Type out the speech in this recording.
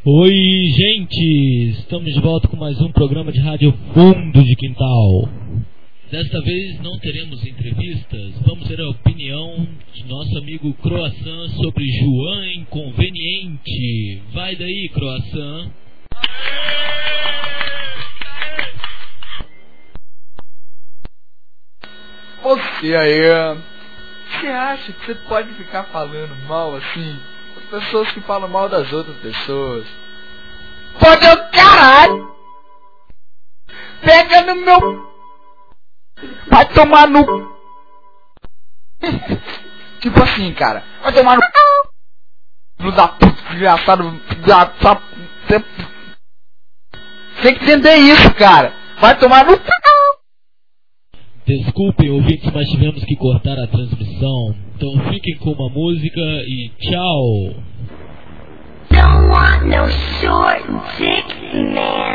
Oi, gente! Estamos de volta com mais um programa de rádio Fundo de Quintal. Desta vez não teremos entrevistas, vamos ter a opinião de nosso amigo Croissant sobre João Inconveniente. Vai daí, Croissant! Você aí, você acha que você pode ficar falando mal assim? As pessoas que falam mal das outras pessoas. Pode o caralho! Pega no meu... Vai tomar no... Tipo assim, cara. Vai tomar no... Filho da puta, desgraçado. Tem que entender isso, cara. Vai tomar no... Desculpem, ouvintes, mas tivemos que cortar a transmissão. Então fiquem com uma música e tchau! Don't want no short dick, man.